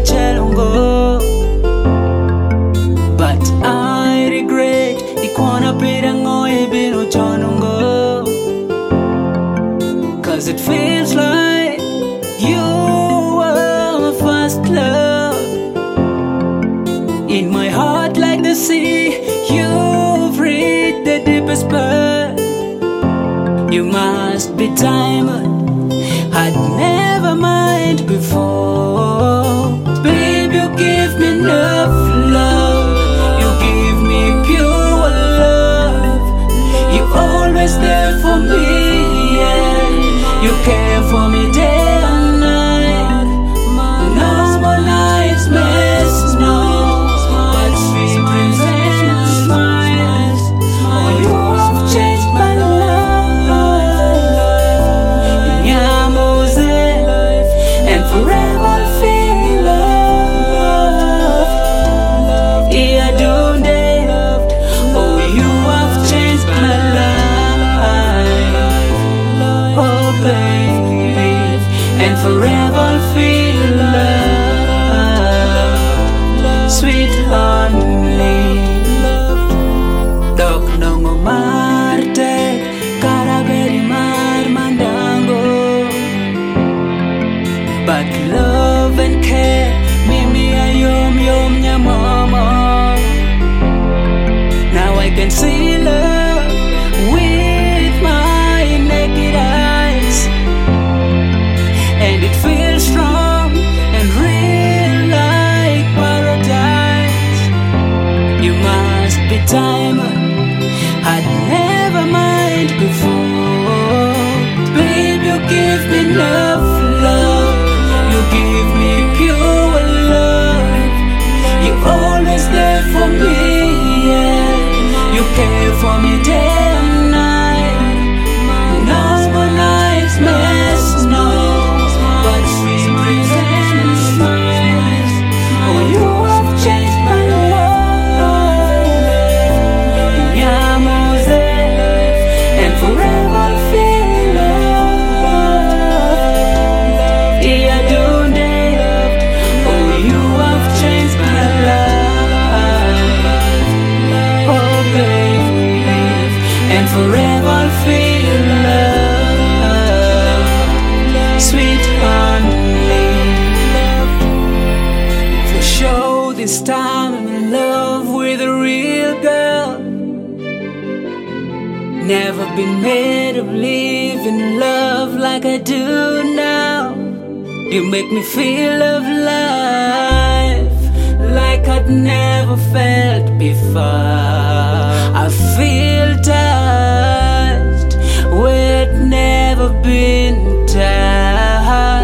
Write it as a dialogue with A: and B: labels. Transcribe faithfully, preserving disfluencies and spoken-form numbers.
A: chalongo. But I regret ikwana pirango ibino chanongo. Cause it feels like you were my first love. In my heart like the sea, you've reached the deepest part. You must be diamond I'd never mind before. Babe, you give me enough love. You give me pure love. You're always there for me, yeah. You care for me day and night. No more nights missed, no. But sweet present smiles. Oh, you have changed my life. Yeah, Moses, and forever I'll feel loved. Yeah, don't they? Oh, you have changed my life. Oh, baby, and forever I'll feel love. Sweet honey, dok nongo marte, karaberi mar mandango. But love and care, mimi ayom yom nya mama. Now I can see love with my naked eyes, and it feels strong and real like paradise. You must be diamond I'd never mind before. Babe, you give me enough love. You give me pure love. You're always there for me, yeah. You care for me day and night. No more nights missed, no. But sweet present smiles. Oh, you have changed my life. Yeah, Moses, and forever I'll feel love. Yeah, don't they? Oh, you have changed my life. Oh, baby, and forever I'll feel love. Sweet honey, for sure this time I'm in love with a real girl. Never been made of living love like I do now. You make me feel of life like I'd never felt before. I feel touched where I'd never been touched.